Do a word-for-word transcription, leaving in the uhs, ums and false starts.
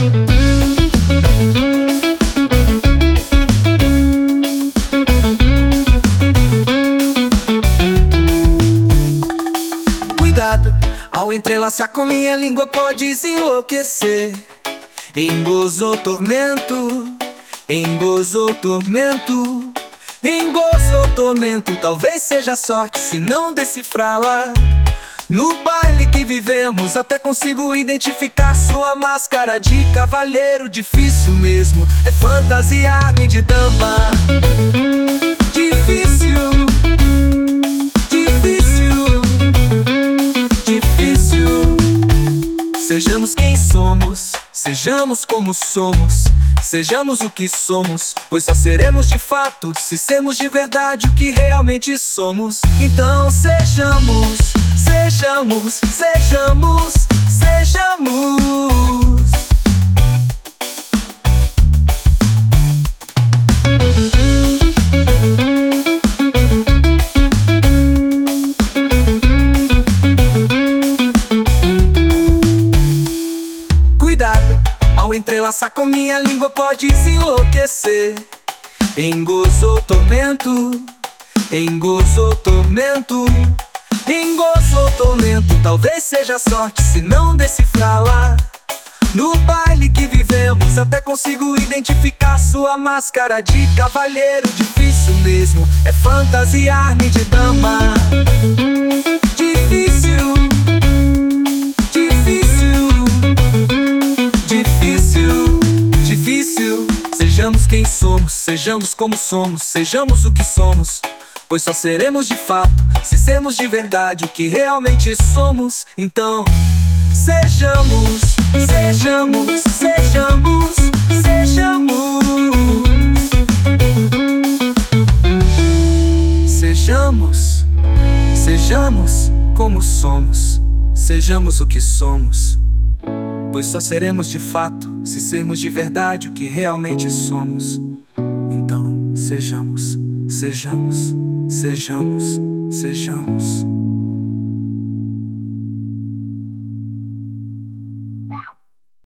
Cuidado, ao entrelaçar com minha língua podes enlouquecer. Em gozo ou tormento, em gozo ou tormento, em gozo ou tormento, talvez seja sorte se não decifrá-la. No baile que vivemos até consigo identificar sua máscara de cavalheiro. Difícil mesmo é fantasiar-me de dama. Difícil, difícil, difícil. Sejamos quem somos, sejamos como somos, sejamos o que somos, pois só seremos de fato se sermos de verdade o que realmente somos. Então sejamos, sejamos, sejamos, sejamos. Cuidado, ao entrelaçar com minha língua podes enlouquecer. Em gozo ou tormento, em gozo ou tormento, em gozo ou tormento, talvez seja sorte se não decifrá-la. No baile que vivemos até consigo identificar sua máscara de cavalheiro. Difícil mesmo é fantasiar-me de dama. Difícil, difícil, difícil, difícil. Sejamos quem somos, sejamos como somos, sejamos o que somos, pois só seremos de fato se sermos de verdade o que realmente somos. Então sejamos, sejamos, sejamos, sejamos. Sejamos, sejamos como somos, sejamos o que somos, pois só seremos de fato se sermos de verdade o que realmente somos. Então sejamos, sejamos, sejamos, sejamos.